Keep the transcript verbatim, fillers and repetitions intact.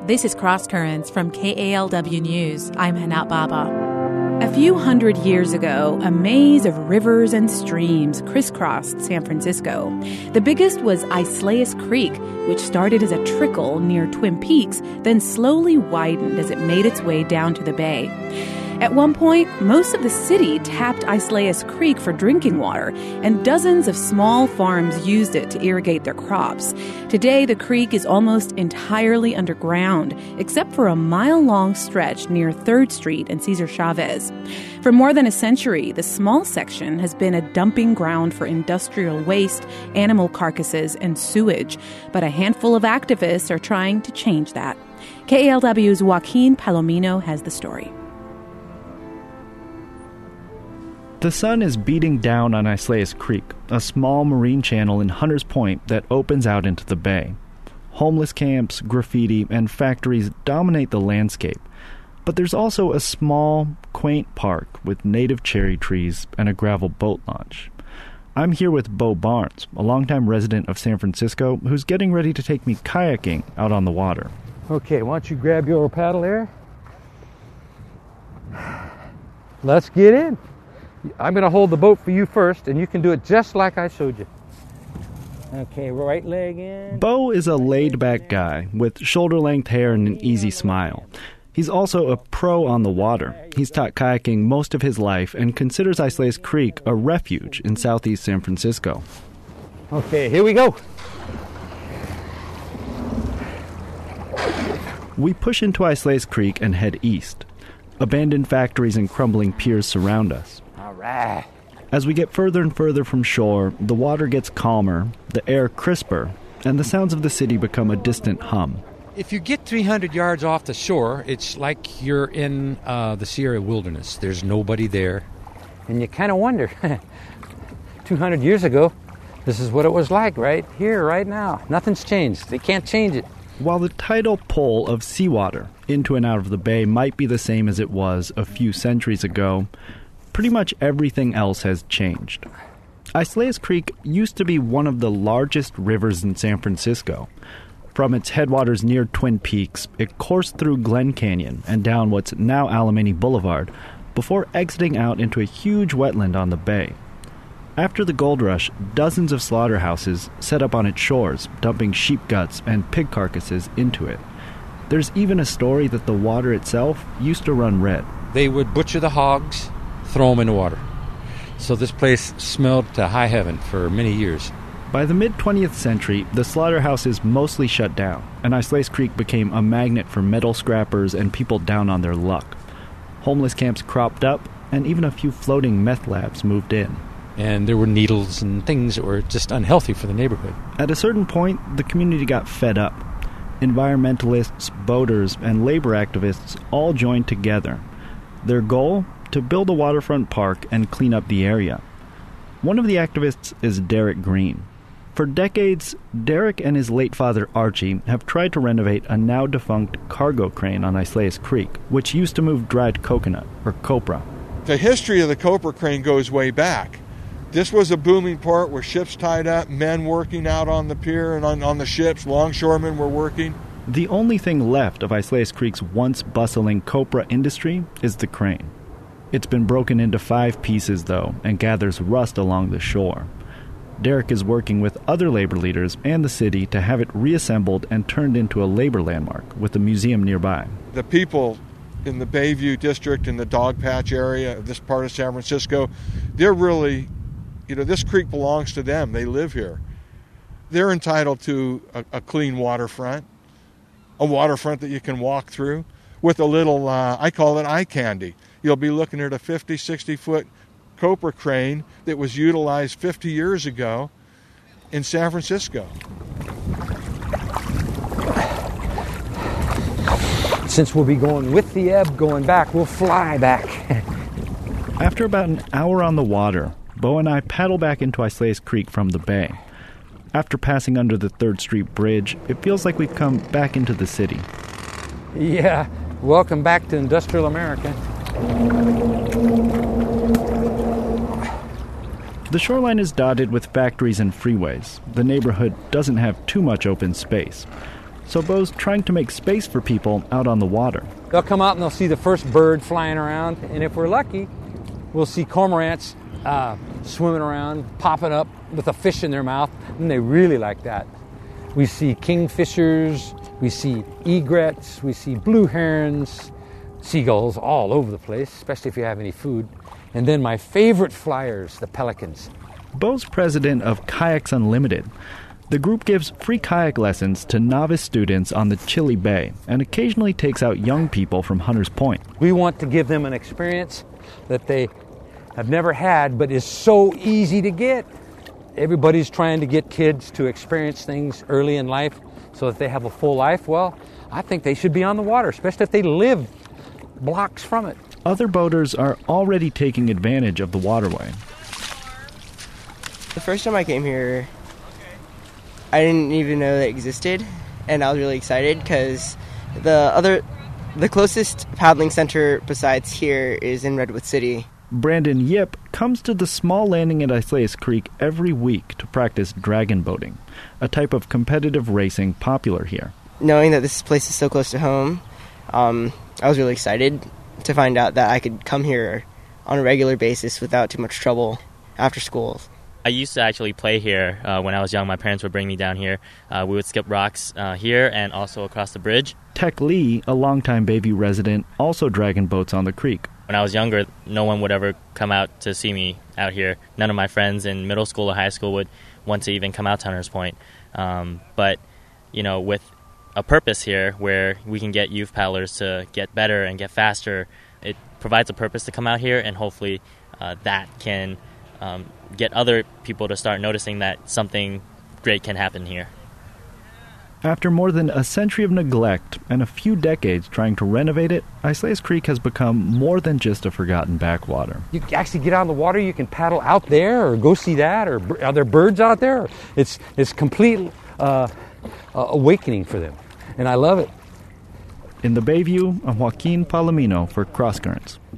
This is Cross Currents from K A L W News. I'm Hanat Baba. A few hundred years ago, a maze of rivers and streams crisscrossed San Francisco. The biggest was Islais Creek, which started as a trickle near Twin Peaks, then slowly widened as it made its way down to the bay. At one point, most of the city tapped Islais Creek for drinking water, and dozens of small farms used it to irrigate their crops. Today, the creek is almost entirely underground, except for a mile-long stretch near third Street and Cesar Chavez. For more than a century, the small section has been a dumping ground for industrial waste, animal carcasses, and sewage. But a handful of activists are trying to change that. K A L W's Joaquin Palomino has the story. The sun is beating down on Islais Creek, a small marine channel in Hunters Point that opens out into the bay. Homeless camps, graffiti, and factories dominate the landscape. But there's also a small, quaint park with native cherry trees and a gravel boat launch. I'm here with Bo Barnes, a longtime resident of San Francisco, who's getting ready to take me kayaking out on the water. Okay, why don't you grab your paddle there? Let's get in. I'm going to hold the boat for you first, and you can do it just like I showed you. Okay, right leg in. Bo is a laid-back guy with shoulder-length hair and an easy smile. He's also a pro on the water. He's taught kayaking most of his life and considers Islais Creek a refuge in southeast San Francisco. Okay, here we go. We push into Islais Creek and head east. Abandoned factories and crumbling piers surround us. All right. As we get further and further from shore, the water gets calmer, the air crisper, and the sounds of the city become a distant hum. If you get three hundred yards off the shore, it's like you're in uh, the Sierra Wilderness. There's nobody there. And you kind of wonder, two hundred years ago, this is what it was like right here, right now. Nothing's changed. They can't change it. While the tidal pull of seawater into and out of the bay might be the same as it was a few centuries ago, pretty much everything else has changed. Islais Creek used to be one of the largest rivers in San Francisco. From its headwaters near Twin Peaks, it coursed through Glen Canyon and down what's now Alamany Boulevard, before exiting out into a huge wetland on the bay. After the gold rush, dozens of slaughterhouses set up on its shores, dumping sheep guts and pig carcasses into it. There's even a story that the water itself used to run red. They would butcher the hogs, throw them in the water. So this place smelled to high heaven for many years. By the mid-twentieth century, the slaughterhouses mostly shut down, and Islais Creek became a magnet for metal scrappers and people down on their luck. Homeless camps cropped up, and even a few floating meth labs moved in. And there were needles and things that were just unhealthy for the neighborhood. At a certain point, the community got fed up. Environmentalists, boaters, and labor activists all joined together. Their goal? To build a waterfront park and clean up the area. One of the activists is Derek Green. For decades, Derek and his late father Archie have tried to renovate a now-defunct cargo crane on Islais Creek, which used to move dried coconut, or copra. The history of the copra crane goes way back. This was a booming port where ships tied up, men working out on the pier and on, on the ships, longshoremen were working. The only thing left of Islais Creek's once bustling copra industry is the crane. It's been broken into five pieces, though, and gathers rust along the shore. Derek is working with other labor leaders and the city to have it reassembled and turned into a labor landmark with a museum nearby. The people in the Bayview district, in the Dogpatch area of this part of San Francisco, they're really, you know, this creek belongs to them. They live here. They're entitled to a, a clean waterfront, a waterfront that you can walk through with a little, uh, I call it eye candy. You'll be looking at a fifty, sixty-foot copra crane that was utilized fifty years ago in San Francisco. Since we'll be going with the ebb, going back, we'll fly back. After about an hour on the water, Bo and I paddle back into Islais Creek from the bay. After passing under the third Street Bridge, it feels like we've come back into the city. Yeah, welcome back to industrial America. The shoreline is dotted with factories and freeways. The neighborhood doesn't have too much open space. so Bo's trying to make space for people out on the water. They'll come out and they'll see the first bird flying around, and if we're lucky, we'll see cormorants uh, swimming around, popping up with a fish in their mouth, and they really like that. We see kingfishers, we see egrets, we see blue herons, seagulls all over the place, especially if you have any food. And then my favorite flyers, the pelicans. Bo's president of Kayaks Unlimited. The group gives free kayak lessons to novice students on the Chile Bay and occasionally takes out young people from Hunters Point. We want to give them an experience that they have never had, but is so easy to get. Everybody's trying to get kids to experience things early in life so that they have a full life. Well, I think they should be on the water, especially if they live blocks from it. Other boaters are already taking advantage of the waterway. The first time I came here, I didn't even know that existed, and I was really excited because the other, the closest paddling center besides here is in Redwood City. Brandon Yip comes to the small landing at Islayas Creek every week to practice dragon boating, a type of competitive racing popular here. Knowing that this place is so close to home, um, I was really excited to find out that I could come here on a regular basis without too much trouble after school. I used to actually play here uh, when I was young. My parents would bring me down here. Uh, we would skip rocks uh, here and also across the bridge. Tech Lee, a longtime Bayview resident, also dragon boats on the creek. When I was younger, no one would ever come out to see me out here. None of my friends in middle school or high school would want to even come out to Hunters Point. Um, but, you know, with a purpose here where we can get youth paddlers to get better and get faster, it provides a purpose to come out here, and hopefully uh, that can um, get other people to start noticing that something great can happen here. After more than a century of neglect and a few decades trying to renovate it, Islayas Creek has become more than just a forgotten backwater. You can actually get out on the water, you can paddle out there or go see that, or are there birds out there? It's, it's complete uh, uh, awakening for them, and I love it. In the Bayview, I'm Joaquin Palomino for Cross Currents.